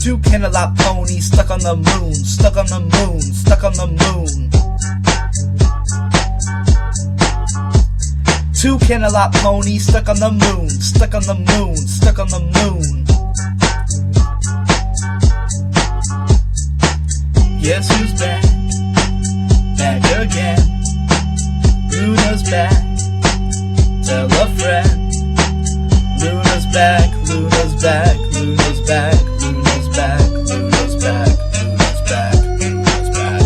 Two Canterlot ponies stuck on the moon, stuck on the moon, stuck on the moon. Two Canterlot ponies stuck on the moon, stuck on the moon, stuck on the moon. Guess who's back? Back again. Luna's back. Tell a friend. Luna's back, Luna's back, Luna's back, Luna's back, Luna's back, Luna's back, Luna's back.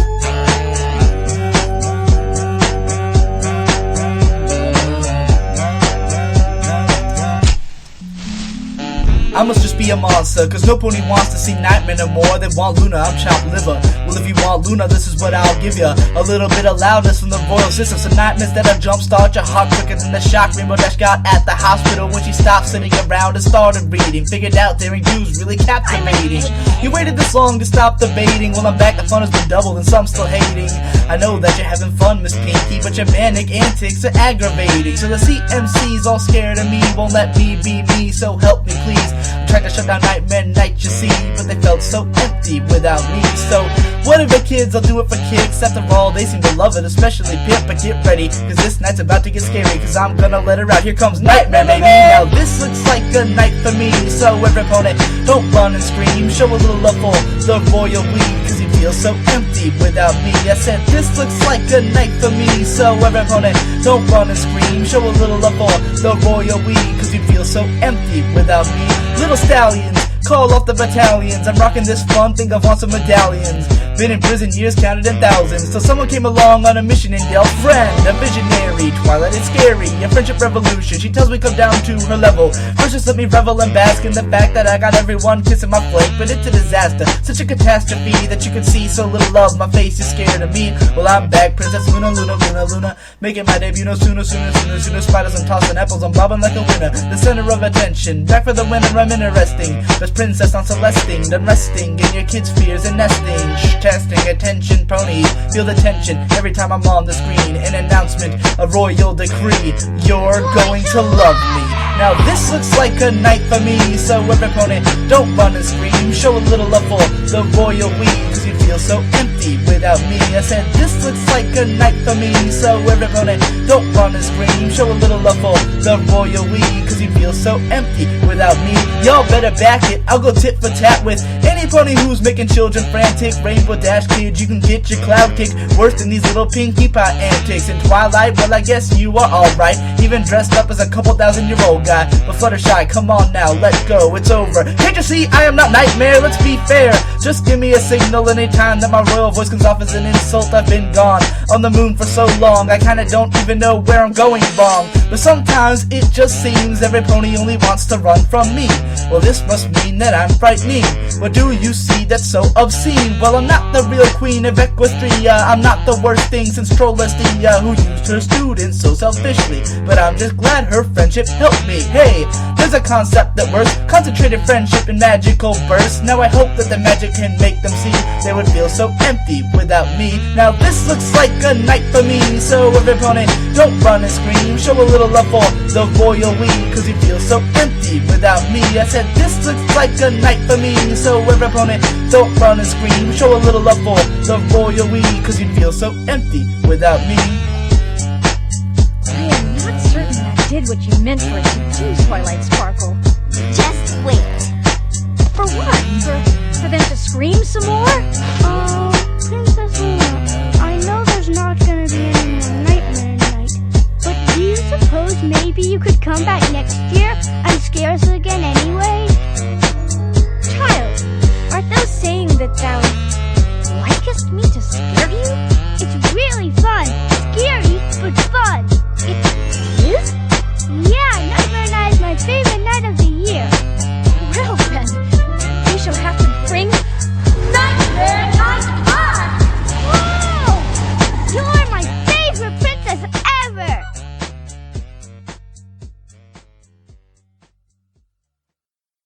I must just be a monster, cause no pony wants to see Nightmare no more. They want Luna, I'm chopped liver. Well, if you want Luna, this is what I'll give ya. A little bit of loudness from the royal system. Some nightmares that'll jumpstart your heart quicker than the shock Rainbow Dash got at the hospital when she stopped sitting around and started reading. Figured out daring do's really captivating. You waited this long to stop debating. Well, I'm back, the fun has been doubled and some still hating. I know that you're having fun, Miss Pinky, but your manic antics are aggravating. So the CMC's all scared of me, won't let me be me, so help me please. I'm trying to shut down Nightmare Night, you see, but they felt so empty without me. So whatever kids, I'll do it for kicks. After all, they seem to love it, especially Pip. But get ready, cause this night's about to get scary, cause I'm gonna let her out. Here comes Nightmare, baby. Now this looks like a night for me, so every opponent, don't run and scream. Show a little love for the royal we, cause you feel so empty without me. I said this looks like a night for me, so every opponent, don't run and scream. Show a little love for the royal we, cause you feel so empty without me. Little stallions, call off the battalions. I'm rocking this fun, think I want some medallions. Been in prison years counted in thousands, till someone came along on a mission and yelled, friend, a visionary, Twilight is scary, a friendship revolution. She tells me come down to her level. First just let me revel and bask in the fact that I got everyone kissing my flank, but it's a disaster, such a catastrophe that you can see so little love. My face is scared of me. Well, I'm back, Princess Luna, Luna, Luna, Luna, making my debut no sooner, sooner, sooner, sooner. Spiders and tossing apples, I'm bobbing like a winner, the center of attention. Back for the winner, I'm interesting. Best princess on Celestine, done resting in your kids' fears and nesting. Testing attention, ponies, feel the tension every time I'm on the screen. An announcement, a royal decree, you're going to love me. Now this looks like a night for me, so every opponent, don't run and scream. Show a little love for the royal we, cause you feel so empty without me. I said this looks like a night for me, so every opponent, don't run and scream. Show a little love for the royal we, cause you feel so empty without me. Y'all better back it, I'll go tit for tat with any pony who's making children frantic. Rainbow Dash kids, you can get your cloud kicked worse than these little Pinkie Pie antics. In Twilight, well I guess you are alright, even dressed up as a couple thousand-year-old guy. But Fluttershy, come on now, let go, it's over. Can't you see I am not Nightmare? Let's be fair, just give me a signal anytime that my royal voice comes off as an insult. I've been gone on the moon for so long, I kinda don't even know where I'm going wrong. But sometimes it just seems every pony only wants to run from me. Well, this must mean that I'm frightening. What do you see that's so obscene? Well, I'm not the real queen of Equestria, I'm not the worst thing since Trollestia, who used her students so selfishly. But I'm just glad her friendship helped me. Hey, there's a concept that works, concentrated friendship in magical bursts. Now I hope that the magic can make them see they would feel so empty without me. Now this looks like a night for me, so every opponent, don't run and scream. Show a little love for the royal we, cause you feel so empty without me. I said this looks like a night for me, so every opponent, don't run and scream. Show a little love for the royal we, cause you feel so empty without me. I am not certain that I did what you meant for it to do, Twilight Sparkle. Just wait. For what? For them to scream some more? Princess Luna, I know there's not gonna be any more Nightmare Night, but do you suppose maybe you could come back next year?